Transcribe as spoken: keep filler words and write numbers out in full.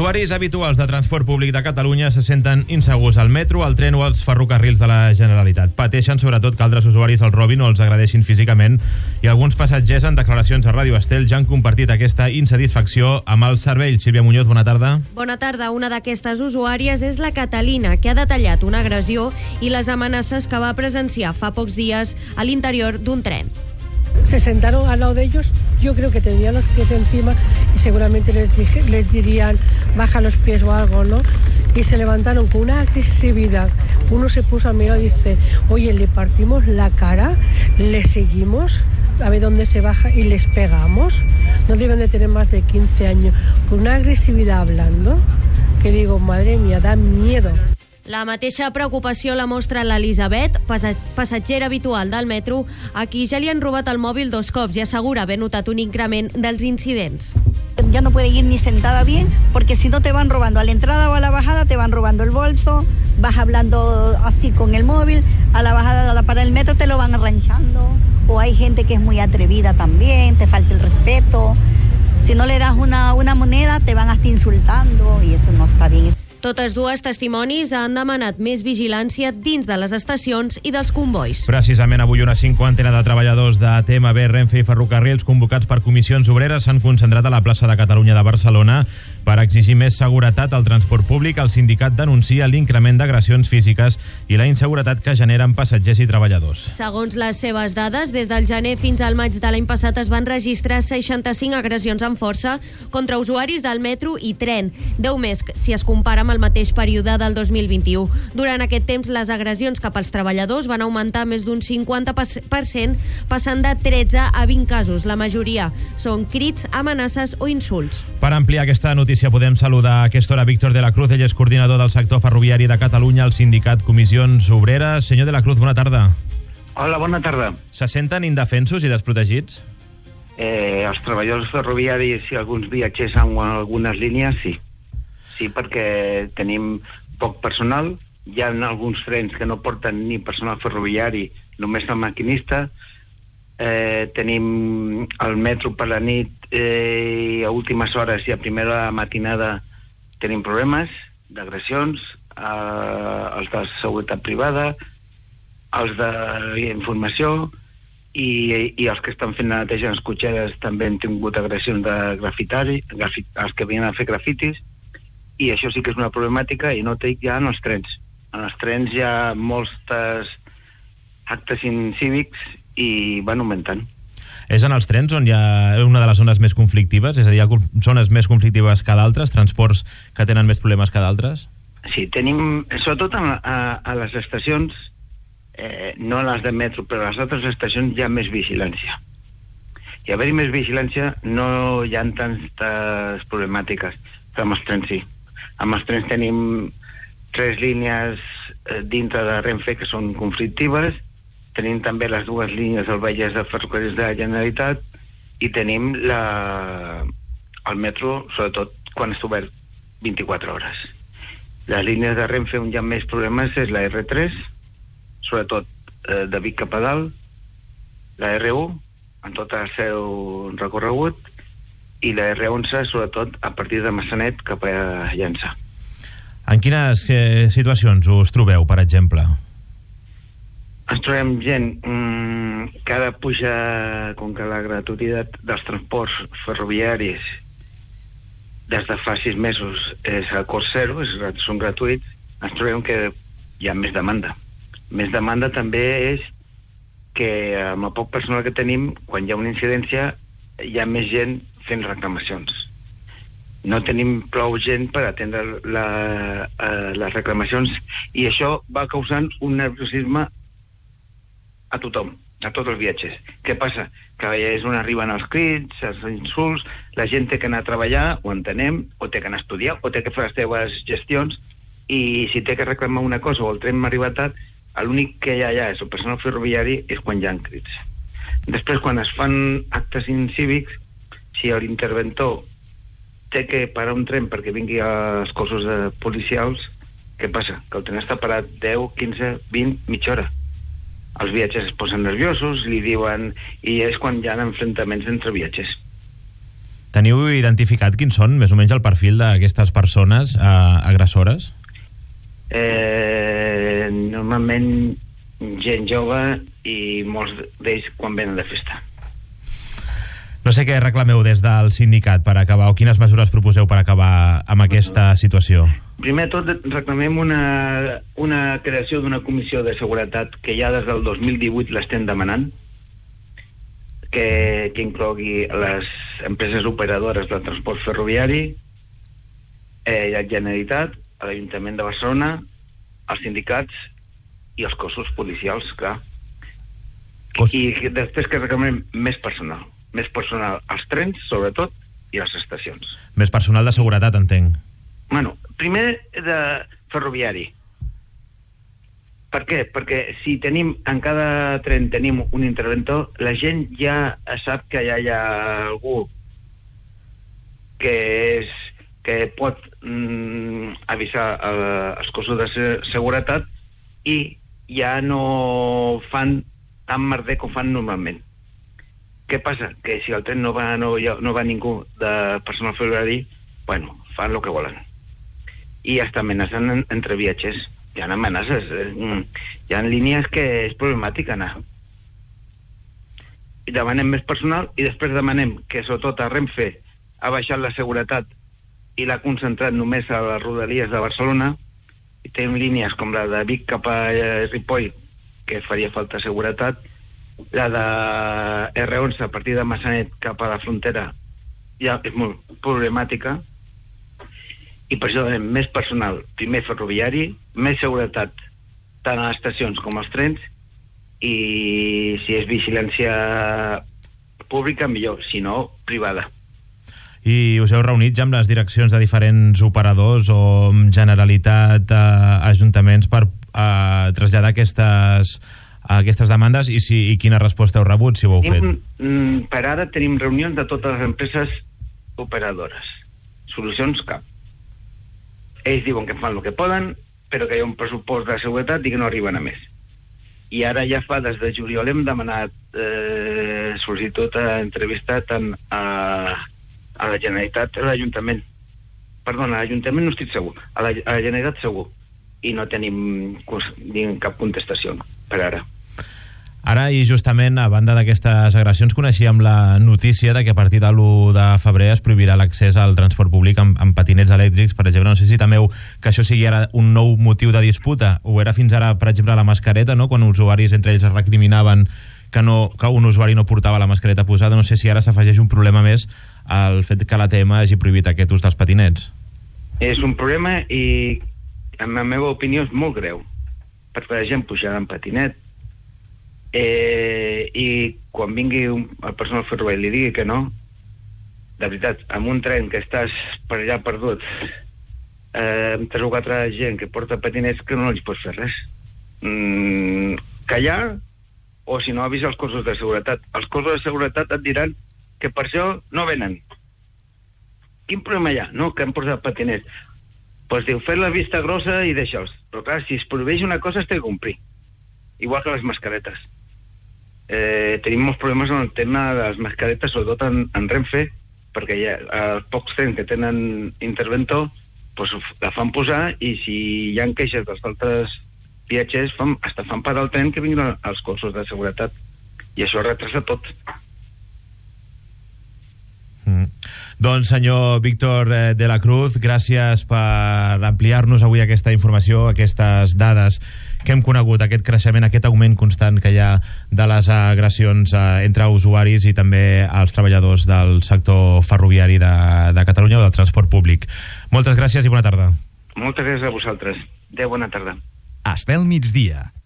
Usuaris habituals de transport públic de Catalunya se senten insegurs al metro, al tren o als ferrocarrils de la Generalitat. Pateixen sobretot que altres usuaris els robin o els agredeixin físicament, i alguns passatgers en declaracions a Ràdio Estel ja han compartit aquesta insatisfacció amb el servei. Sílvia Muñoz, bona tarda. Bona tarda. Una d'aquestes usuàries és la Catalina, que ha detallat una agressió i les amenaces que va presenciar fa pocs dies a l'interior d'un tren. Se sentaron al lado de ellos, yo creo que tendrían los pies encima y seguramente les, dije, les dirían baja los pies o algo, ¿no? Y se levantaron con una agresividad. Uno se puso a mirar y dice, oye, le partimos la cara, le seguimos, a ver dónde se baja y les pegamos. No deben de tener más de quince años. Con una agresividad hablando, que digo, madre mía, da miedo. La mateixa preocupació la mostra l'Elisabet, passatgera habitual del metro, a qui ja li han robat el mòbil dos cops i assegura haver notat un increment dels incidents. Ya no puede ir ni sentada bien, porque si no te van robando a la entrada o a la bajada, te van robando el bolso, vas hablando así con el móvil, a la bajada a la parada del metro te lo van arranchando, o hay gente que es muy atrevida también, te falta el respeto. Si no le das una, una moneda, te van hasta insultando, y eso no está bien. Totes dues testimonis han demanat més vigilància dins de les estacions i dels convois. Precisament avui una cinquantena de treballadors de T M B, Renfe i Ferrocarrils convocats per comissions obreres s'han concentrat a la plaça de Catalunya de Barcelona per exigir més seguretat al transport públic. El sindicat denuncia l'increment d'agressions físiques i la inseguretat que generen passatgers i treballadors. Segons les seves dades, des del gener fins al maig de l'any passat es van registrar seixanta-cinc agressions amb força contra usuaris del metro i tren, deu més si es compara amb el mateix període del dos mil vint-i-u. Durant aquest temps, les agressions cap als treballadors van augmentar més d'un cinquanta per cent, passant de tretze a vint casos. La majoria són crits, amenaces o insults. Per ampliar aquesta notícia podem saludar a aquesta hora Víctor de la Cruz, ell és coordinador del sector ferroviari de Catalunya al sindicat Comissions Obreres. Senyor de la Cruz, bona tarda. Hola, bona tarda. Se senten indefensos i desprotegits? Eh, els treballadors ferroviaris i alguns viatgers en algunes línies, sí. Sí, perquè tenim poc personal, hi ha alguns trens que no porten ni personal ferroviari, només el maquinista, eh, tenim el metro per la nit eh, i a últimes hores i a primera matinada tenim problemes d'agressions, eh, els de seguretat privada, els d'informació i, i els que estan fent la neteja en les cotxeres també han tingut agressions de grafitari, grafit, els que venien a fer grafitis. I això sí que és una problemàtica, i no té ja en els trens. En els trens hi ha molts actes incívics i van augmentant. És en els trens on hi ha una de les zones més conflictives? És a dir, hi ha zones més conflictives que d'altres, transports que tenen més problemes que d'altres? Sí, tenim, sobretot a, a, a les estacions, eh, no a les de metro, però a les altres estacions hi ha més vigilància. I haver-hi més vigilància no hi ha tantes problemàtiques, però amb els trens sí. Amb els trens tenim tres línies eh, dintre de Renfe que són conflictives, tenim també les dues línies del Vallès de Ferrocarrils de la Generalitat i tenim la... el metro, sobretot quan està obert vint-i-quatre hores. Les línies de Renfe on hi ha més problemes és la erre tres, sobretot eh, de Vic cap a dalt, la erre u, en tot el seu recorregut, i la erre onze, sobretot, a partir de Massanet cap a Llançà. En quines eh, situacions us trobeu, per exemple? Ens trobem gent mmm, que ara puja, com que la gratuïtat dels transports ferroviaris des de fa sis mesos és a cost zero, és, són gratuïts, ens trobem que hi ha més demanda. Més demanda també és que amb el poc personal que tenim, quan hi ha una incidència, hi ha més gent fent reclamacions. No tenim prou gent per atendre la, uh, les reclamacions i això va causant un nerviosisme a tothom, a tots els viatgers. Què passa? Que és on arriben els crits, els insults, la gent té que anar a treballar, ho entenem, o té que anar a estudiar, o té que fer les teves gestions, i si té que reclamar una cosa o el tren m'ha arribat tard, l'únic que hi ha allà és el personal ferroviari és quan hi ha crits. Després, quan es fan actes incívics, si l'interventor té que parar un tren perquè vingui als cossos de policials, què passa? Que el tren està parat deu, quinze, vint, mitja hora. Els viatgers es posen nerviosos, li diuen... I és quan hi ha enfrontaments entre viatgers. Teniu identificat quins són, més o menys, el perfil d'aquestes persones eh, agressores? Eh, normalment gent jove i molts d'ells quan venen de festa. No sé què reclameu des del sindicat per acabar, o quines mesures proposeu per acabar amb aquesta situació. Primer de tot, reclamem una, una creació d'una comissió de seguretat que ja des del dos mil divuit l'estem demanant, que, que inclogui les empreses operadores del transport ferroviari, eh, la Generalitat, l'Ajuntament de Barcelona, els sindicats i els cossos policials, clar. Cos... I després que reclamem més personal. Més personal als trens, sobretot, i a les estacions. Més personal de seguretat, entenc. Bueno, primer de ferroviari. Per què? Perquè si tenim, en cada tren tenim un interventor, la gent ja sap que ja hi ha algú que és que pot mm, avisar eh, els cossos de seguretat i ja no fan tan merder com fan normalment. Què passa? Que si al tren no va, no, no va ningú de personal ferroviari, bueno, fan el que volen. I hasta amenacen en, entre viatgers. Hi ha amenaces. Eh, hi ha línies que és problemàtic anar. I demanem més personal i després demanem que, sobretot, a Renfe ha baixat la seguretat i l'ha concentrat només a les rodalies de Barcelona. I tenim línies com la de Vic cap a Ripoll, que faria falta seguretat. La de erre onze a partir de Massanet cap a la frontera ja és molt problemàtica i per això donem més personal, primer ferroviari, més seguretat tant a les estacions com als trens i si és vigilància pública millor, si no privada. I us heu reunit ja amb les direccions de diferents operadors o amb Generalitat, eh, ajuntaments per eh, traslladar aquestes a aquestes demandes i, si, i quina resposta heu rebut, si ho heu fet? Mm, per ara tenim reunions de totes les empreses operadores. Solucions cap. Ells diuen que fan el que poden, però que hi ha un pressupost de seguretat i que no arriben a més. I ara ja fa, des de juliol, hem demanat eh, sol·licitud a entrevista tant a, a la Generalitat, a l'Ajuntament. Perdona, a l'Ajuntament no estic segur, a la, a la Generalitat segur. I no tenim cap contestació per ara. Ara, i justament, a banda d'aquestes agressions, coneixíem la notícia de que a partir de l'u de febrer es prohibirà l'accés al transport públic amb, amb patinets elèctrics, per exemple. No sé si temeu que això sigui ara un nou motiu de disputa. Ho era fins ara, per exemple, la mascareta, no? Quan usuaris entre ells es recriminaven que, no, que un usuari no portava la mascareta posada. No sé si ara s'afegeix un problema més al fet que l'A T M hagi prohibit aquest ús dels patinets. És un problema i, en la meva opinió, és molt greu. Perquè la gent pujarà en patinet, Eh, i quan vingui un, el personal ferroviari li digui que no, de veritat, amb un tren que estàs per allà perdut, eh, amb tres o quatre gent que porta patinets, que no els pots fer res. Mm, callar, o si no avisa els cossos de seguretat. Els cossos de seguretat et diran que per això no venen. Quin problema hi ha? No, que han portat patinets. Doncs diu, fer la vista grossa i deixa'ls. Però clar, si es prohibeix una cosa, es té que complir. Igual que les mascaretes. Eh, tenim molts problemes en el tema de les mascaretes, sobretot en, en Renfe, perquè hi ha, els pocs trens que tenen interventor pues, la fan posar i si hi ha queixes dels altres viatgers fan, hasta fan parar el tren que vinguin als cossos de seguretat i això retrasa tot. Mm. Doncs senyor Víctor de la Cruz, gràcies per ampliar-nos avui aquesta informació, aquestes dades que hem conegut, aquest creixement, aquest augment constant que hi ha de les agressions eh, entre usuaris i també els treballadors del sector ferroviari de, de Catalunya o del transport públic. Moltes gràcies i bona tarda. Moltes gràcies a vosaltres. Adéu, bona tarda. Estel migdia.